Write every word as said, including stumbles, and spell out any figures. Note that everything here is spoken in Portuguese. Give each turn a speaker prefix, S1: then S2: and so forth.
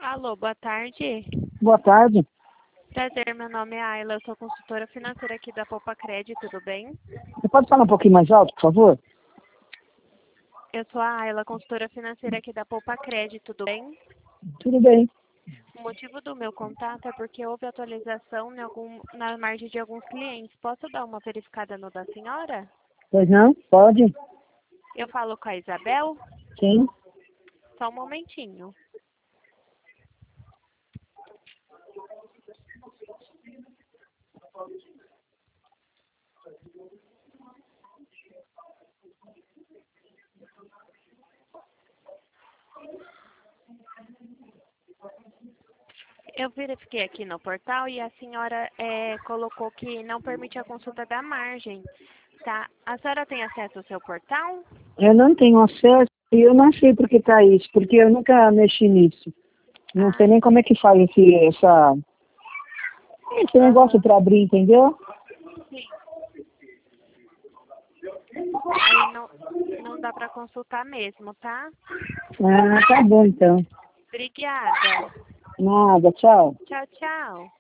S1: Alô, boa tarde.
S2: Boa tarde.
S1: Prazer, meu nome é Ayla, eu sou consultora financeira aqui da Poupa Cred, tudo bem?
S2: Você pode falar um pouquinho mais alto, por favor?
S1: Eu sou a Ayla, consultora financeira aqui da Poupa Cred, tudo bem?
S2: Tudo bem.
S1: O motivo do meu contato é porque houve atualização em algum, na margem de alguns clientes. Posso dar uma verificada no da senhora?
S2: Pois não? Pode?
S1: Eu falo com a Isabel?
S2: Sim.
S1: Só um momentinho. Eu verifiquei aqui no portal e a senhora é, colocou que não permite a consulta da margem, tá? A senhora tem acesso ao seu portal?
S2: Eu não tenho acesso e eu não sei por que tá isso, porque eu nunca mexi nisso. Não
S1: Ah,
S2: sei nem como é que faz esse, essa, esse negócio para abrir, entendeu?
S1: sim. Aí não, não dá para consultar mesmo, tá?
S2: Ah, tá bom então.
S1: Obrigada.
S2: Nada, tchau.
S1: Tchau, tchau.